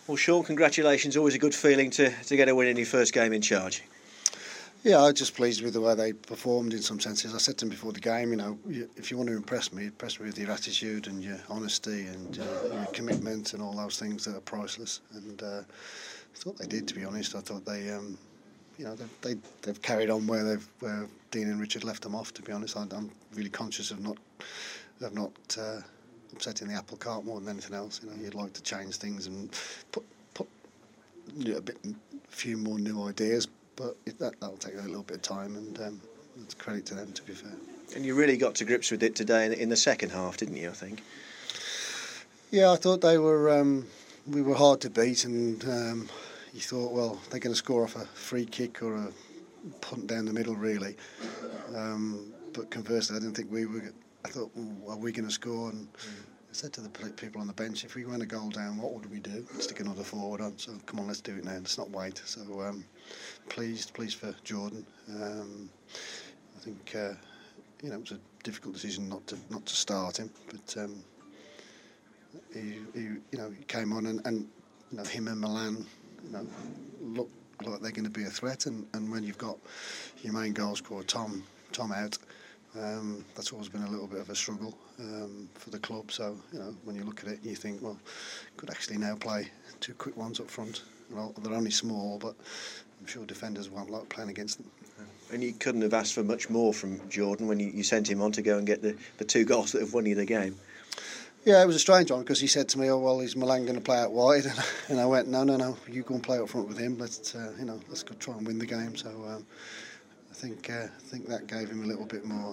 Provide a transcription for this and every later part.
Well, Sean, congratulations. Always a good feeling to get a win in your first game in charge. Yeah, I was just pleased with the way they performed in some senses. I said to them before the game, if you want to impress me with your attitude and your honesty and your commitment and all those things that are priceless. And I thought they did, to be honest. I thought they've carried on where Dean and Richard left them off. To be honest, I'm really conscious of not upsetting the apple cart more than anything else. You'd like to change things and put a few more new ideas. But that'll take a little bit of time, and it's credit to them, to be fair. And you really got to grips with it today in the second half, didn't you, I think? Yeah, I thought we were hard to beat, and you thought, well, they're going to score off a free kick or a punt down the middle, really. But conversely, I didn't think we were. I thought, are we going to score? And I said to the people on the bench, if we went a goal down, what would we do? Stick another forward on. So come on, let's do it now. Let's not wait. So pleased for Jordan. I think it was a difficult decision not to start him, but he came on and him and Milan look like they're going to be a threat. And when you've got your main goal scorer Tom out. That's always been a little bit of a struggle for the club. So when you look at it, you think, well, could actually now play two quick ones up front. Well, they're only small, but I'm sure defenders won't like playing against them. And you couldn't have asked for much more from Jordan when you sent him on to go and get the two goals that have won you the game. Yeah, it was a strange one because he said to me, "Oh well, is Milan going to play out wide?" And I went, "No, you go and play up front with him. Let's go try and win the game." So. I think that gave him a little bit more,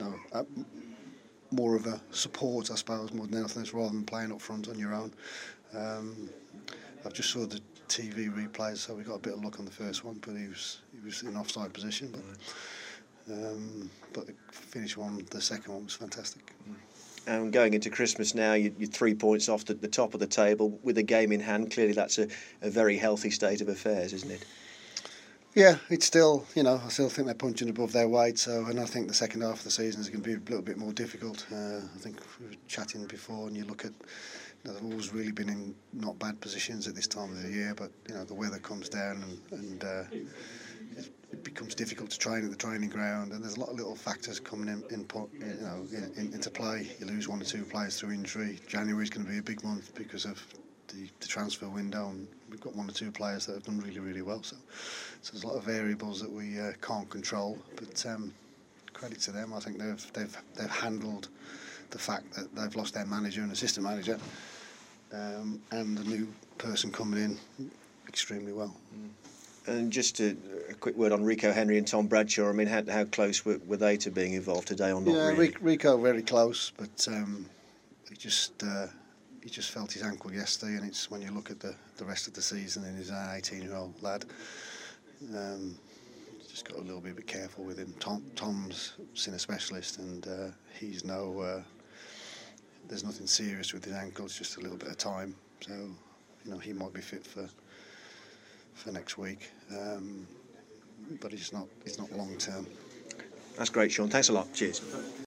more of a support, I suppose, more than anything else, rather than playing up front on your own. I've just saw the TV replays, so we got a bit of luck on the first one, but he was in an offside position. But the finish one, the second one, was fantastic. And going into Christmas now, you're 3 points off the top of the table with a game in hand. Clearly, that's a very healthy state of affairs, isn't it? Yeah, it's still, I still think they're punching above their weight. And I think the second half of the season is going to be a little bit more difficult. I think we were chatting before, and you look at, they've always really been in not bad positions at this time of the year. But the weather comes down, and it becomes difficult to train at the training ground. And there's a lot of little factors coming into play. You lose one or two players through injury. January is going to be a big month because of the transfer window, and we've got one or two players that have done really, really well. So there's a lot of variables that we can't control. But credit to them. I think they've handled the fact that they've lost their manager and assistant manager, and the new person coming in extremely well. And just a quick word on Rico Henry and Tom Bradshaw. I mean, how close were they to being involved today or not? Yeah, really? Rico very close, but he just felt his ankle yesterday, and it's when you look at the rest of the season, and he's an 18-year-old lad. Just got a little bit careful with him. Tom's seen a specialist, and he's there's nothing serious with his ankle. It's just a little bit of time. So he might be fit for next week, but it's not long term. That's great, Sean. Thanks a lot. Cheers.